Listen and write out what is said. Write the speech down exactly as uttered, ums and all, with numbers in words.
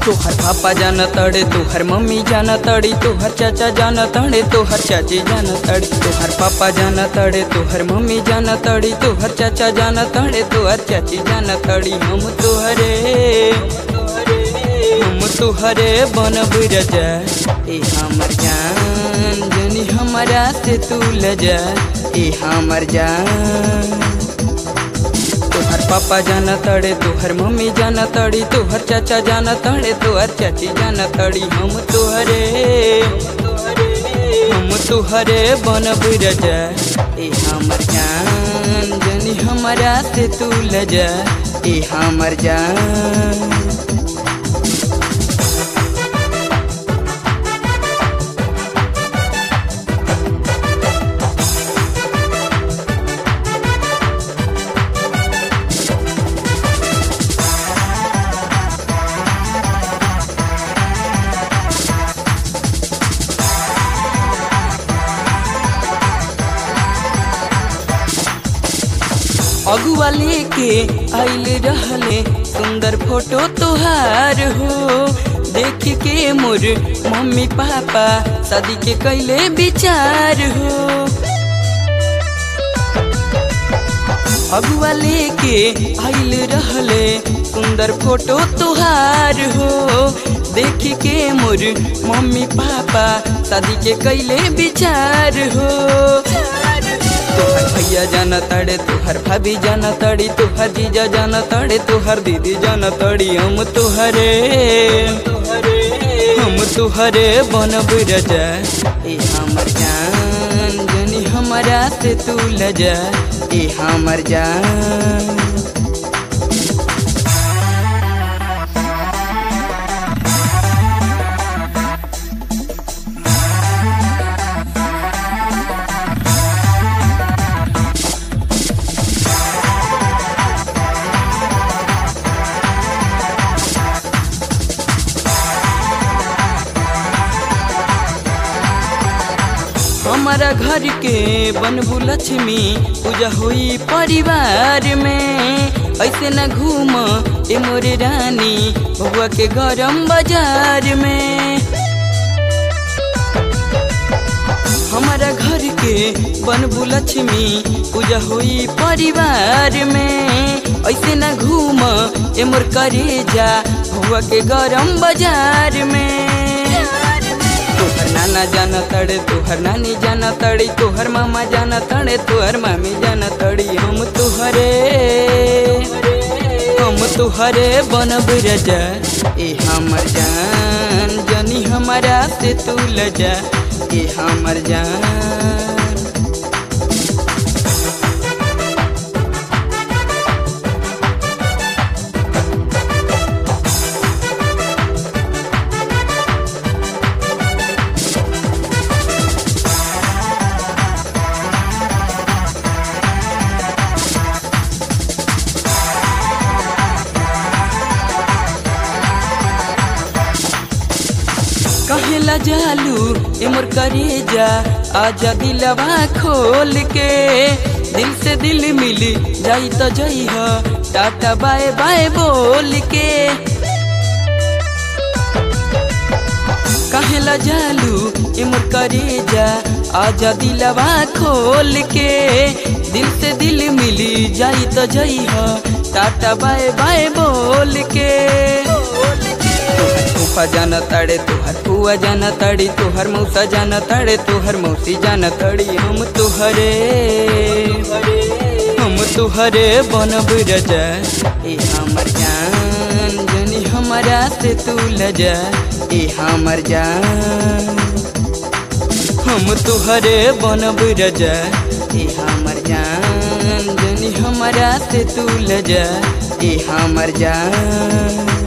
तोहर पापा जाना तड़े तोहर मम्मी जाना तड़ी तोहर चाचा जाना तड़े तोहर चाची जाना तड़ी तोहर पापा जाना तड़े तोहर मम्मी जाना तड़ी तोहर चाचा जाना तड़े तोहर चाची जाना तड़ी हम तोहरे हम तोहरे बनब रजा ए हमर जान जनी हमारा से तू लजा ए हमर जान। तोहर पापा जाना तड़े तोहर मम्मी जाना तड़ी तोहर चाचा जाना तड़े तोहर चाची जाना तड़ी हम तोहरे हम तोहरे बनब रजा ए हमर जान जनी हमारा से तू लजा ए हमर जान। अगुआ लेके आइल रहले सुंदर फोटो तोहार हो देख के मोर मम्मी पापा शादी के कैले विचार हो। अगुआ लेके आइल रहले सुंदर फोटो तोहार हो देख के मोर मम्मी पापा शादी के कैले विचार हो। तोहर भैया जाना तड़े तोहर भाभी जाना तड़ी तोहर जीजा जाना तड़े तोहर दीदी जाना तड़ी हम तोहरे हम तोहरे बनब रजा ए हमर जान जनी हमारा से तू लजा ए हमर जान। हमारा घर के बनबू लक्ष्मी पूजा हुई परिवार में ऐसे न घूम ए मोरे रानी बबुआ के गरम बाजार में। हमारा घर के बनबू लक्ष्मी पूजा हुई परिवार में ऐसे न घूम ए मोर करेजा बबुआ के गरम बाजार में। तोहर नाना जाना तड़े तोहर नानी जाना तड़ी तोहर मामा जाना तड़े तोहर मामी जाना तड़ी हम तोहरे हम तोहरे बनब रजा ए हमर जान जनी हमारा से तू लजा ए हमर जान। कहेला जालू ए मोर करेजा आजा दिलवा खोल के दिल से दिल मिली जाई तो जई हो टाटा बाय बाय बोल के। कहेला जालू ए मोर करेजा आजा दिलवा खोल के दिल से दिल मिली जाई तो जई हो टाटा बाय बाय बोल के। फूफा जाना तड़े तोहर फुआ जाना तड़ी तोहर मौसा जाना तड़े तोहर मौसी जाना तड़ी हम तोहरे हम तोहरे बनब रजा ए हमर जान जनी हमारा से तू लजा ए हमर जान। हम तोहरे बनब रजा ए हमर जान जनी हमारा से तू लजा ए हमर जान।